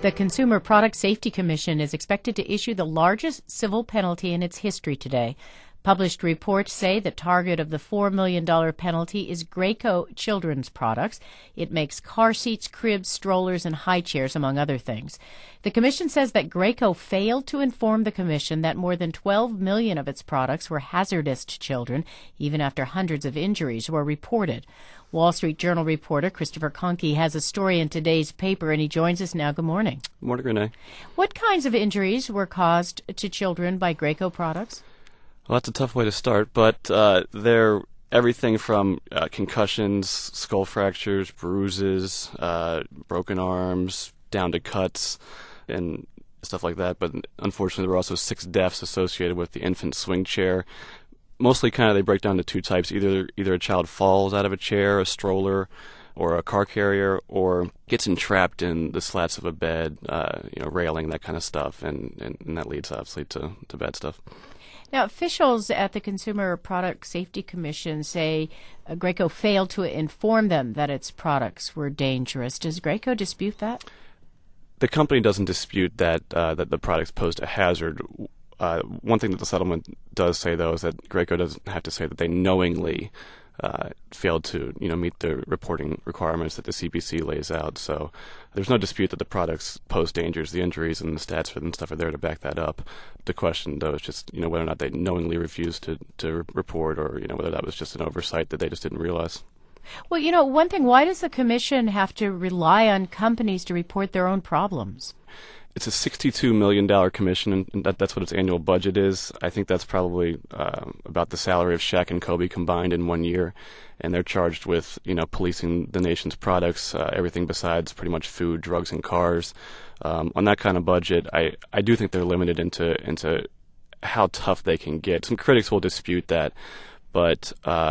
The Consumer Product Safety Commission is expected to issue the largest civil penalty in its history today. Published reports say the target of the $4 million penalty is Graco Children's Products. It makes car seats, cribs, strollers, and high chairs, among other things. The commission says that Graco failed to inform the commission that more than 12 million of its products were hazardous to children, even after hundreds of injuries were reported. Wall Street Journal reporter Christopher Conkey has a story in today's paper, and he joins us now. Good morning. Good morning, Renee. What kinds of injuries were caused to children by Graco products? Well, that's a tough way to start, but they're everything from concussions, skull fractures, bruises, broken arms, down to cuts, and stuff like that. But unfortunately, there were also 6 deaths associated with the infant swing chair. Mostly kind of they break down to 2 types. Either a child falls out of a chair, a stroller, or a car carrier, or gets entrapped in the slats of a bed, railing, that kind of stuff, and that leads obviously to bad stuff. Now, officials at the Consumer Product Safety Commission say Graco failed to inform them that its products were dangerous. Does Graco dispute that? The company doesn't dispute that the products posed a hazard. One thing that the settlement does say, though, is that Graco doesn't have to say that they knowingly failed to meet the reporting requirements that the CPC lays out. So there's no dispute that the products pose dangers. The injuries and the stats for them stuff are there to back that up. The question, though, is just whether or not they knowingly refused to report, or whether that was just an oversight that they just didn't realize. Well, one thing, why does the commission have to rely on companies to report their own problems? It's a $62 million commission, and that's what its annual budget is. I think that's probably about the salary of Shaq and Kobe combined in 1 year. And they're charged with, policing the nation's products, everything besides pretty much food, drugs, and cars. On that kind of budget, I do think they're limited into how tough they can get. Some critics will dispute that, but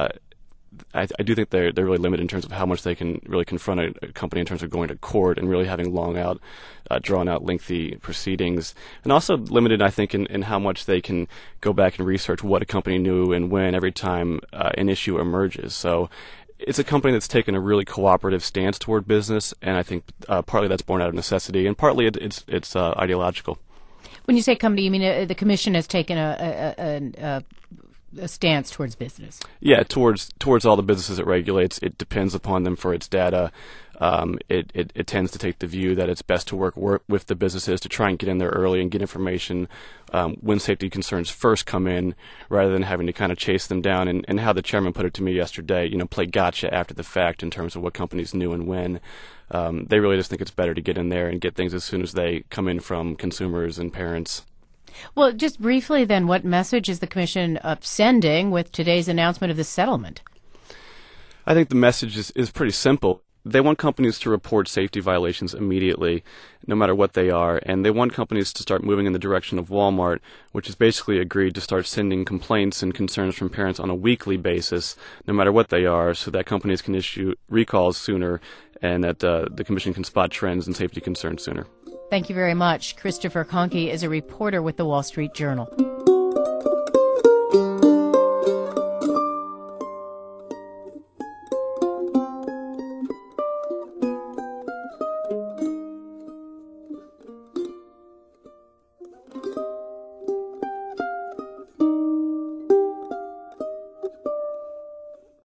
I do think they're really limited in terms of how much they can really confront a company in terms of going to court and really having drawn out lengthy proceedings, and also limited, I think, in how much they can go back and research what a company knew and when every time an issue emerges. So it's a company that's taken a really cooperative stance toward business, and I think partly that's born out of necessity, and partly it's ideological. When you say company, you mean the commission has taken a stance towards business? Yeah, towards all the businesses it regulates. It depends upon them for its data. It tends to take the view that it's best to work with the businesses to try and get in there early and get information when safety concerns first come in, rather than having to kind of chase them down. And how the chairman put it to me yesterday, play gotcha after the fact in terms of what companies knew and when. They really just think it's better to get in there and get things as soon as they come in from consumers and parents. Well, just briefly then, what message is the commission sending with today's announcement of the settlement? I think the message is pretty simple. They want companies to report safety violations immediately, no matter what they are, and they want companies to start moving in the direction of Walmart, which has basically agreed to start sending complaints and concerns from parents on a weekly basis, no matter what they are, so that companies can issue recalls sooner and that the commission can spot trends and safety concerns sooner. Thank you very much. Christopher Conkey is a reporter with the Wall Street Journal.